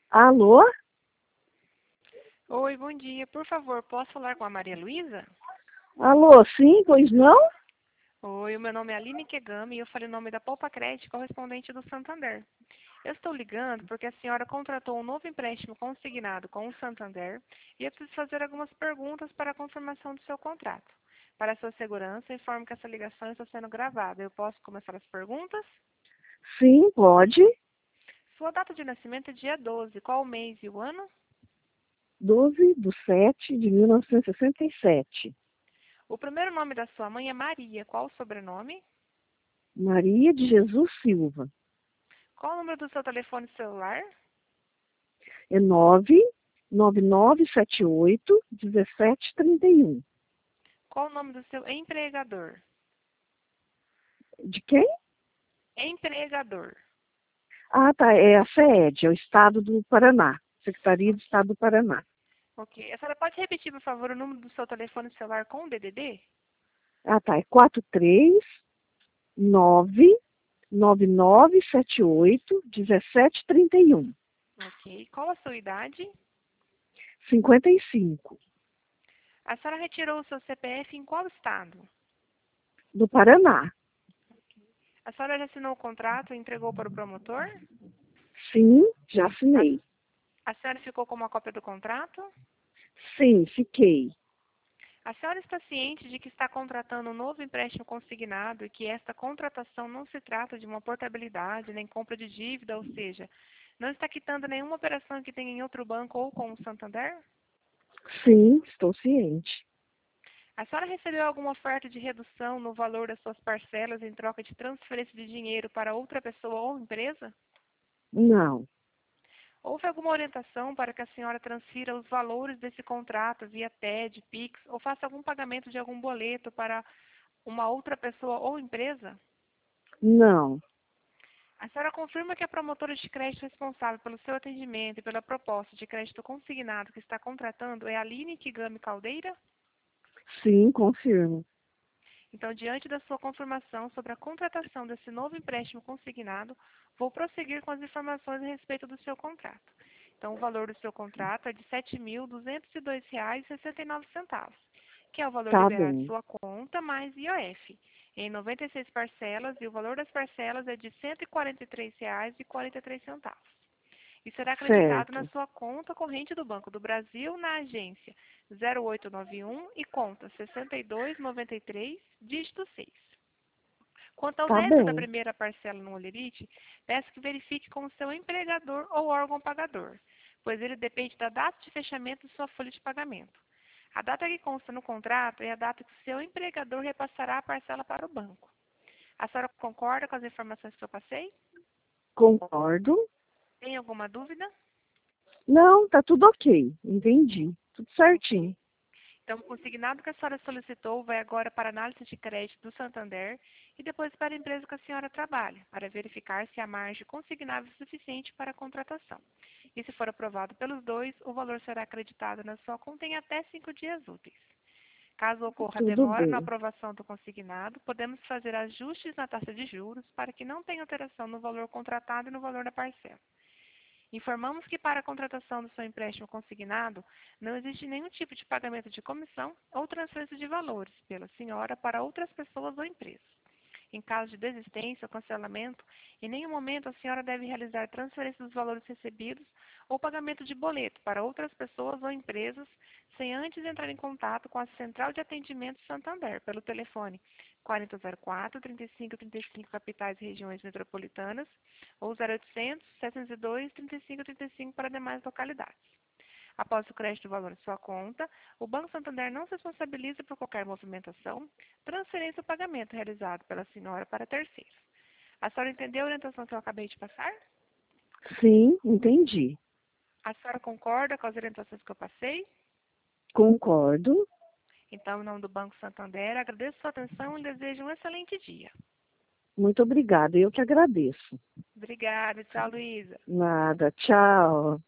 Alô? Oi, bom dia. Por favor, posso falar com a Maria Luísa? Alô, sim, pois não? Oi, o meu nome é Aline Kegami e eu falei o nome da Poupa Crédito, correspondente do Santander. Eu estou ligando porque a senhora contratou um novo empréstimo consignado com o Santander e eu preciso fazer algumas perguntas para a confirmação do seu contrato. Para a sua segurança, informo que essa ligação está sendo gravada. Eu posso começar as perguntas? Sim, pode. Sua data de nascimento é dia 12. Qual o mês e o ano? 12/7/1967. O primeiro nome da sua mãe é Maria. Qual o sobrenome? Maria de Jesus Silva. Qual o número do seu telefone celular? É 99978 1731. Qual o nome do seu empregador? De quem? Empregador. Ah, tá. É a SED, é o Estado do Paraná. Secretaria do Estado do Paraná. Ok. A senhora pode repetir, por favor, o número do seu telefone celular com o DDD? Ah, tá. É 4399978 1731. Ok. Qual a sua idade? 55. A senhora retirou o seu CPF em qual estado? Do Paraná. A senhora já assinou o contrato e entregou para o promotor? Sim, já A, assinei. a senhora ficou com uma cópia do contrato? Sim, fiquei. A senhora está ciente de que está contratando um novo empréstimo consignado e que esta contratação não se trata de uma portabilidade nem compra de dívida, ou seja, não está quitando nenhuma operação que tenha em outro banco ou com o Santander? Sim, estou ciente. A senhora recebeu alguma oferta de redução no valor das suas parcelas em troca de transferência de dinheiro para outra pessoa ou empresa? Não, Houve alguma orientação para que a senhora transfira os valores desse contrato via TED, Pix ou faça algum pagamento de algum boleto para uma outra pessoa ou empresa? não, A senhora confirma que a promotora de crédito responsável pelo seu atendimento e pela proposta de crédito consignado que está contratando é a Aline Kigami Caldeira? sim, confirmo. Então, diante da sua confirmação sobre a contratação desse novo empréstimo consignado, vou prosseguir com as informações a respeito do seu contrato. Então, o valor do seu contrato é de R$ 7.202,69, que é o valor Tá liberado de bem. sua conta mais IOF, em 96 parcelas, e o valor das parcelas é de R$ 143,43. E será acreditado na Certo. sua conta corrente do Banco do Brasil na agência 0891 e conta 6293, dígito 6. Quanto ao Tá débito da bem. primeira parcela no Olerite, peço que verifique com o seu empregador ou órgão pagador, pois ele depende da data de fechamento de sua folha de pagamento. A data que consta no contrato é a data que o seu empregador repassará a parcela para o banco. A senhora concorda com as informações que eu passei? Concordo. Tem alguma dúvida? Não, tá tudo ok. Entendi. Tudo certinho. Ok. Então, o consignado que a senhora solicitou vai agora para a análise de crédito do Santander e depois para a empresa que a senhora trabalha, para verificar se a margem consignável é suficiente para a contratação. E se for aprovado pelos dois, o valor será acreditado na sua conta em até 5 dias úteis. Caso ocorra Tudo demora na bem. aprovação do consignado, podemos fazer ajustes na taxa de juros para que não tenha alteração no valor contratado e no valor da parcela. Informamos que para a contratação do seu empréstimo consignado, não existe nenhum tipo de pagamento de comissão ou transferência de valores pela senhora para outras pessoas ou empresas. Em caso de desistência ou cancelamento, em nenhum momento a senhora deve realizar transferência dos valores recebidos ou pagamento de boleto para outras pessoas ou empresas sem antes entrar em contato com a Central de Atendimento Santander pelo telefone 4004-3535 capitais e regiões metropolitanas ou 0800-702-3535 para demais localidades. Após o crédito do valor em sua conta, o Banco Santander não se responsabiliza por qualquer movimentação, transferência ou pagamento realizado pela senhora para terceiros. A senhora entendeu a orientação que eu acabei de passar? Sim, entendi. A senhora concorda com as orientações que eu passei? Concordo. Então, em nome do Banco Santander, agradeço sua atenção e desejo um excelente dia. Muito obrigada. Eu que agradeço. Obrigada. Tchau, Luísa. Nada. Tchau.